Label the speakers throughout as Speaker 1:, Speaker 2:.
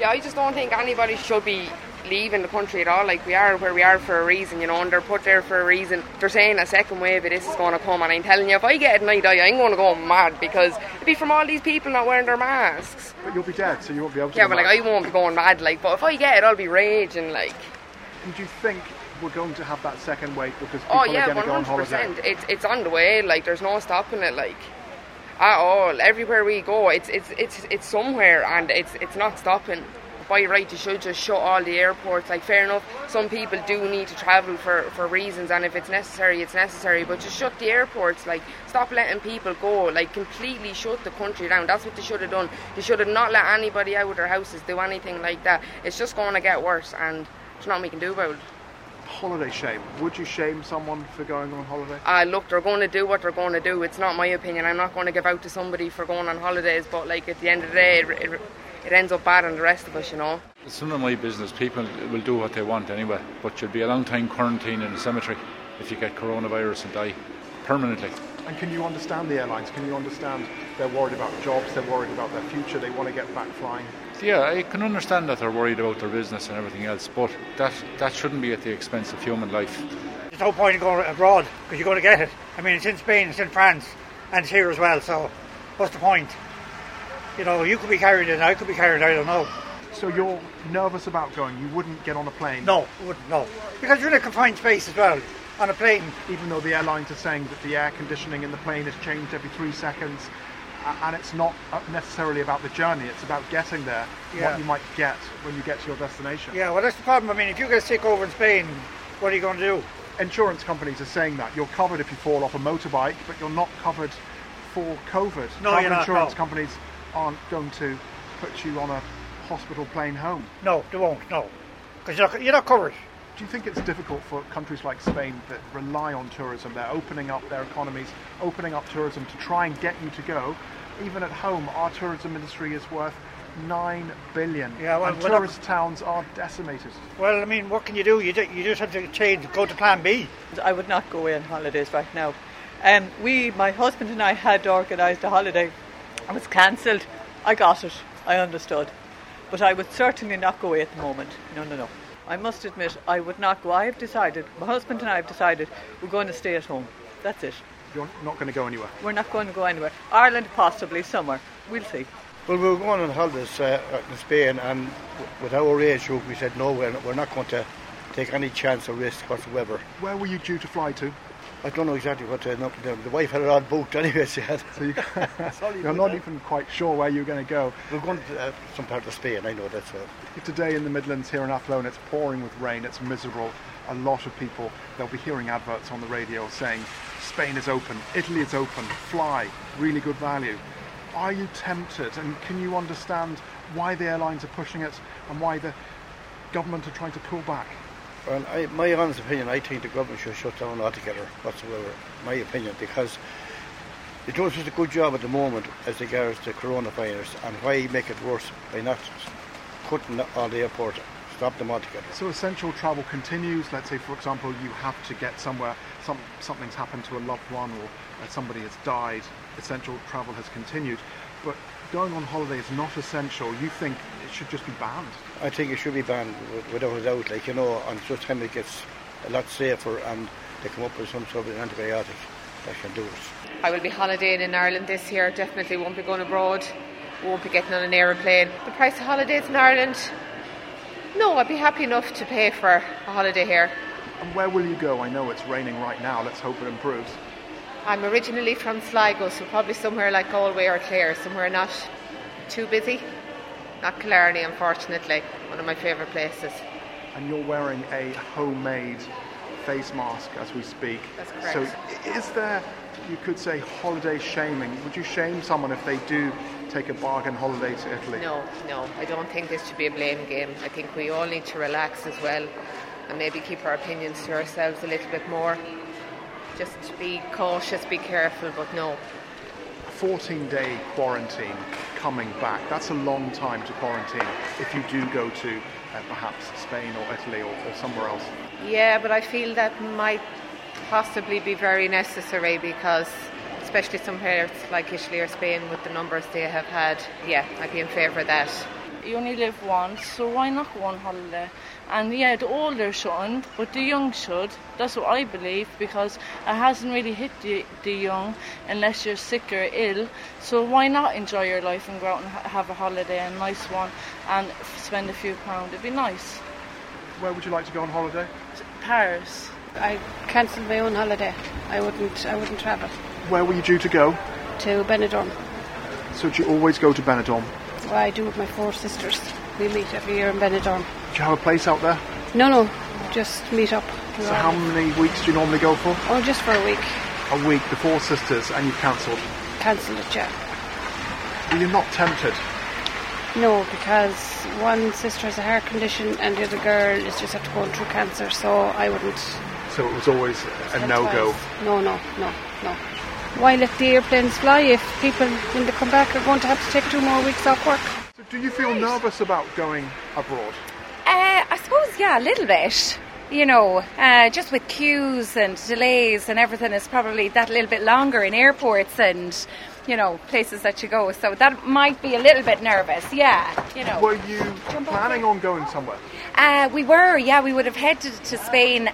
Speaker 1: I just don't think anybody should be leaving the country at all. Like, we are where we are for a reason, you know, and they're put there for a reason. They're saying a second wave of this is going to come, and I'm telling you, if I get it and I die, I'm going to go mad, because it'd be from all these people not wearing their masks.
Speaker 2: But you'll be dead, so you won't be able to.
Speaker 1: Yeah, but like, I won't be going mad, like, but if I get it, I'll be raging, like.
Speaker 2: And do you think we're going to have that second wave because people are going to go on holiday?
Speaker 1: 100%. It's on the way, like, there's no stopping it, like, at all. Everywhere we go, it's somewhere, and it's not stopping. By right, you should just shut all the airports. Like, fair enough, some people do need to travel for reasons, and if it's necessary, it's necessary, but just shut the airports. Like, stop letting people go. Like, completely shut the country down. That's what they should have done. They should have not let anybody out of their houses do anything like that. It's just going to get worse, and there's nothing we can do about it.
Speaker 2: Holiday shame. Would you shame someone for going on holiday?
Speaker 1: Look, they're going to do what they're going to do. It's not my opinion. I'm not going to give out to somebody for going on holidays, but like, at the end of the day, it ends up bad on the rest of us, you know.
Speaker 3: It's none of my business. People will do what they want anyway, but you'll be a long time quarantined in a cemetery if you get coronavirus and die permanently.
Speaker 2: And can you understand the airlines? Can you understand they're worried about jobs, they're worried about their future, they want to get back flying?
Speaker 3: Yeah, I can understand that they're worried about their business and everything else, but that shouldn't be at the expense of human life.
Speaker 4: There's no point in going abroad, because you're going to get it. I mean, it's in Spain, it's in France, and it's here as well, so what's the point? You know, you could be carried it, I could be carried, I don't know.
Speaker 2: So you're nervous about going? You wouldn't get on a plane?
Speaker 4: No, I wouldn't, no. Because you're in a confined space as well, on a plane.
Speaker 2: Even though the airlines are saying that the air conditioning in the plane is changed every 3 seconds, and it's not necessarily about the journey, it's about getting there, what you might get when you get to your destination.
Speaker 4: Yeah, well, that's the problem. I mean, if you get sick over in Spain, what are you going to do?
Speaker 2: Insurance companies are saying that. You're covered if you fall off a motorbike, but you're not covered for COVID.
Speaker 4: No, you're not.
Speaker 2: Insurance companies aren't going to put you on a hospital plane home.
Speaker 4: No, they won't, no. Because you're not covered.
Speaker 2: Do you think it's difficult for countries like Spain that rely on tourism? They're opening up their economies, opening up tourism to try and get you to go. Even at home, our tourism industry is worth 9 billion.
Speaker 4: Yeah, well,
Speaker 2: and tourist towns are decimated.
Speaker 4: Well, I mean, what can you do? You just have to change, go to plan B.
Speaker 5: I would not go away on holidays right now. My husband and I had organised a holiday. It was cancelled. I got it. I understood. But I would certainly not go away at the moment. No. I must admit, I would not go. My husband and I have decided we're going to stay at home. That's it.
Speaker 2: You're not going to go anywhere?
Speaker 5: We're not going to go anywhere. Ireland, possibly, somewhere. We'll see.
Speaker 6: Well, we were going on holidays in Spain, and with our age group, we said no, we're not going to take any chance or risk whatsoever.
Speaker 2: Where were you due to fly to?
Speaker 6: I don't know exactly what the wife had it all booked anyway, she had.
Speaker 2: So you're not even quite sure where you're going to go?
Speaker 6: We're going to some part of Spain, I know that's all.
Speaker 2: Today in the Midlands here in Athlone, it's pouring with rain, it's miserable. A lot of people, they'll be hearing adverts on the radio saying Spain is open, Italy is open, fly, really good value. Are you tempted, and can you understand why the airlines are pushing it and why the government are trying to pull back?
Speaker 6: Well, my honest opinion, I think the government should shut down altogether, whatsoever, my opinion, because they're doing such a good job at the moment as regards to coronavirus, and why make it worse by not cutting all the airport, stop them altogether.
Speaker 2: So essential travel continues. Let's say, for example, you have to get somewhere, something's happened to a loved one, or somebody has died. Essential travel has continued, but going on holiday is not essential. You think it should just be banned?
Speaker 6: I think it should be banned without a doubt, and just time it gets a lot safer and they come up with some sort of antibiotic that can do it.
Speaker 7: I will be holidaying in Ireland this year, definitely won't be going abroad, won't be getting on an aeroplane. The price of holidays in Ireland, no, I'd be happy enough to pay for a holiday here.
Speaker 2: And where will you go? I know it's raining right now, let's hope it improves.
Speaker 7: I'm originally from Sligo, so probably somewhere like Galway or Clare, somewhere not too busy. Not Killarney, unfortunately, one of my favourite places.
Speaker 2: And you're wearing a homemade face mask as we speak.
Speaker 7: That's correct.
Speaker 2: So is there, you could say, holiday shaming? Would you shame someone if they do take a bargain holiday to Italy?
Speaker 7: No, I don't think this should be a blame game. I think we all need to relax as well and maybe keep our opinions to ourselves a little bit more. Just be cautious, be careful, but no.
Speaker 2: 14-day quarantine coming back, that's a long time to quarantine if you do go to perhaps Spain or Italy or somewhere else.
Speaker 7: Yeah, but I feel that might possibly be very necessary because especially somewhere like Italy or Spain with the numbers they have had, yeah, I'd be in favour of that.
Speaker 8: you only live once, so why not go on holiday? And yeah, the older shouldn't, but the young should. That's what I believe, because it hasn't really hit the young unless you're sick or ill. So why not enjoy your life and go out and have a holiday, a nice one, and spend a few pounds? It'd be nice.
Speaker 2: Where would you like to go on holiday?
Speaker 8: Paris.
Speaker 9: I cancelled my own holiday. I wouldn't travel.
Speaker 2: Where were you due to go?
Speaker 9: To Benidorm.
Speaker 2: So do you always go to Benidorm?
Speaker 9: That's what I do with my 4 sisters. We meet every year in Benidorm.
Speaker 2: Do you have a place out there?
Speaker 9: No, just meet up.
Speaker 2: So how many weeks do you normally go for?
Speaker 9: Oh, just for a week.
Speaker 2: A week, the 4 sisters, and you've cancelled?
Speaker 9: Cancelled it, yeah.
Speaker 2: Were you not tempted?
Speaker 9: No, because one sister has a heart condition and the other girl is just after going through cancer, so I wouldn't.
Speaker 2: So it was always a no-go?
Speaker 9: No. Why let the airplanes fly if people, when they come back, are going to have to take 2 more weeks off work?
Speaker 2: So do you feel nervous about going abroad?
Speaker 10: I suppose, yeah, a little bit. You know, just with queues and delays and everything is probably that little bit longer in airports and, you know, places that you go. So that might be a little bit nervous, yeah, you know.
Speaker 2: Were you planning on going somewhere?
Speaker 10: We were, yeah, we would have headed to Spain.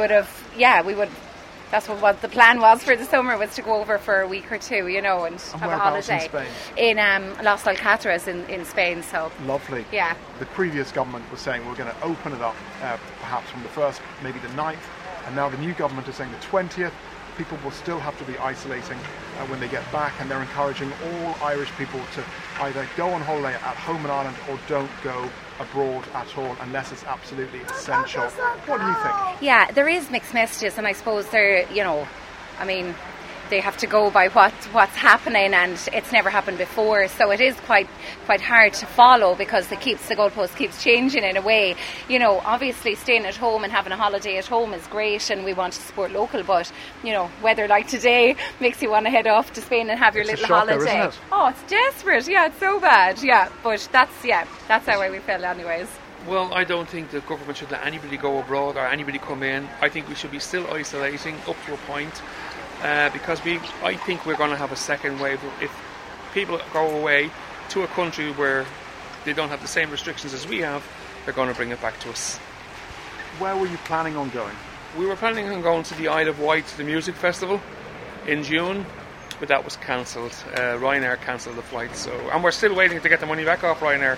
Speaker 10: That's what the plan was for the summer, was to go over for a week or 2, you know, and have a holiday.
Speaker 2: In Spain?
Speaker 10: In Las Alcatraz in Spain, so.
Speaker 2: Lovely.
Speaker 10: Yeah.
Speaker 2: The previous government was saying we're going to open it up perhaps from the 1st, maybe the 9th, and now the new government is saying the 20th. People will still have to be isolating when they get back, and they're encouraging all Irish people to either go on holiday at home in Ireland or don't go abroad at all unless it's absolutely essential. What do you think?
Speaker 10: Yeah, there is mixed messages, and I suppose they're, you know, I mean, they have to go by what's happening, and it's never happened before, so it is quite hard to follow, because the goalpost keeps changing in a way. You know, obviously staying at home and having a holiday at home is great, and we want to support local, but, you know, weather like today makes you want to head off to Spain and have your little holiday.
Speaker 2: Isn't it?
Speaker 10: Oh, it's desperate. Yeah, it's so bad. Yeah, but that's how we feel anyways.
Speaker 11: Well, I don't think the government should let anybody go abroad or anybody come in. I think we should be still isolating up to a point. Because I think we're going to have a second wave. If people go away to a country where they don't have the same restrictions as we have, they're going to bring it back to us.
Speaker 2: Where were you planning on going?
Speaker 11: We were planning on going to the Isle of Wight, the music festival, in June, but that was cancelled. Ryanair cancelled the flight, and we're still waiting to get the money back off Ryanair.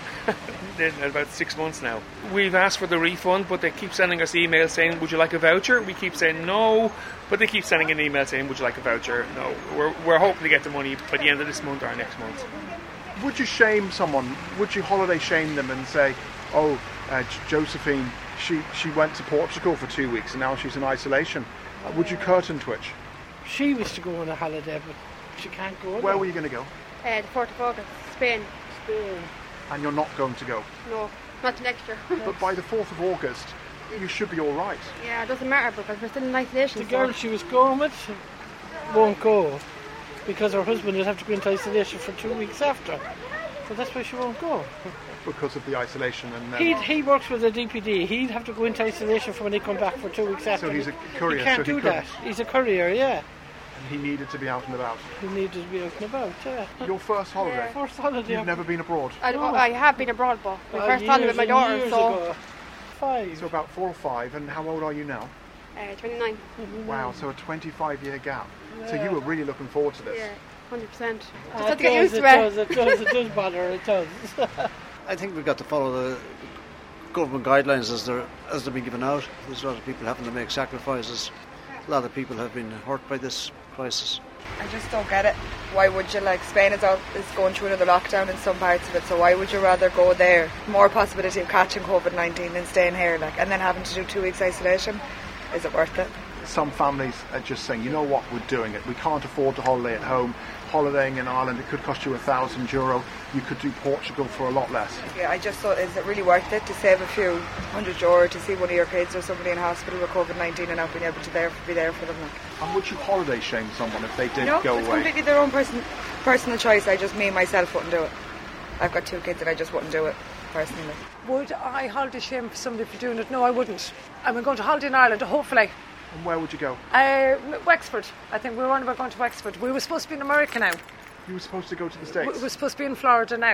Speaker 11: In about 6 months now. We've asked for the refund, but they keep sending us emails saying, would you like a voucher? We keep saying no, but they keep sending an email saying, would you like a voucher? No. We're hoping to get the money by the end of this month or next month.
Speaker 2: Would you shame someone? Would you holiday shame them and say, oh, Josephine, she went to Portugal for 2 weeks and now she's in isolation? Would you curtain twitch?
Speaker 12: She was to go on a holiday, but she can't go.
Speaker 2: Where were you going to go?
Speaker 13: The 4th of August, Spain.
Speaker 2: And you're not going to go?
Speaker 13: No, not next year.
Speaker 2: But by the 4th of August, you should be all right.
Speaker 13: Yeah, it doesn't matter because we're still in isolation.
Speaker 12: The girl she was going with won't go because her husband would have to go into isolation for 2 weeks after. So that's why she won't go.
Speaker 2: Because of the isolation? And
Speaker 12: he works with the DPD. He'd have to go into isolation for when he come back for 2 weeks after.
Speaker 2: So he's a courier?
Speaker 12: He can't do that. He's a courier, yeah.
Speaker 2: And he needed to be out and about?
Speaker 12: He needed to be out and about, yeah.
Speaker 2: Your first holiday?
Speaker 12: Yeah. First holiday.
Speaker 2: You've never been abroad?
Speaker 13: I have been abroad, but my first holiday with my daughter,
Speaker 12: so... 5.
Speaker 2: So about 4 or 5, and how old are you now?
Speaker 13: 29.
Speaker 2: Wow, so a 25-year gap. Yeah. So you were really looking forward to this?
Speaker 13: Yeah, 100%. Just have to get used to it.
Speaker 12: It does bother, it does.
Speaker 14: I think we've got to follow the government guidelines as they're being given out. There's a lot of people having to make sacrifices. A lot of people have been hurt by this crisis.
Speaker 1: I just don't get it. Why would you, Spain is going through another lockdown in some parts of it, so why would you rather go there? More possibility of catching COVID-19 than staying here, and then having to do 2 weeks isolation. Is it worth it?
Speaker 2: Some families are just saying, you know what, we're doing it. We can't afford to holiday at home. Holidaying in Ireland, it could cost you €1,000. You could do Portugal for a lot less.
Speaker 1: Yeah, I just thought, is it really worth it to save a few €100 to see one of your kids or somebody in hospital with COVID-19 and not being able to be there for them?
Speaker 2: And would you holiday shame someone if they did go away?
Speaker 1: No, it's completely their own personal choice. Me myself wouldn't do it. I've got 2 kids and I just wouldn't do it personally.
Speaker 15: Would I holiday shame somebody for doing it? No, I wouldn't. I'm going to holiday in Ireland, hopefully.
Speaker 2: And where would you go?
Speaker 15: Wexford. I think we were on about going to Wexford. We were supposed to be in America now.
Speaker 2: You were supposed to go to the States?
Speaker 15: We were supposed to be in Florida now.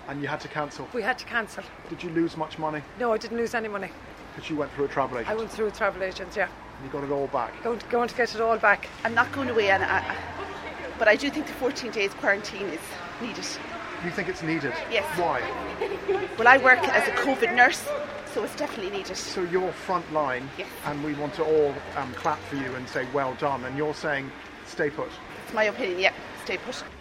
Speaker 2: And you had to cancel?
Speaker 15: We had to cancel.
Speaker 2: Did you lose much money?
Speaker 15: No, I didn't lose any money.
Speaker 2: Because you went through a travel agent?
Speaker 15: I went through a travel agent, yeah.
Speaker 2: You got it all back?
Speaker 15: Going to get it all back.
Speaker 16: I'm not going away, but I do think the 14 days quarantine is needed.
Speaker 2: You think it's needed?
Speaker 16: Yes.
Speaker 2: Why?
Speaker 16: Well, I work as a COVID nurse, so it's definitely needed.
Speaker 2: So you're front line,
Speaker 16: yes.
Speaker 2: And we want to all clap for you and say well done, and you're saying stay put.
Speaker 16: It's my opinion, yeah, stay put.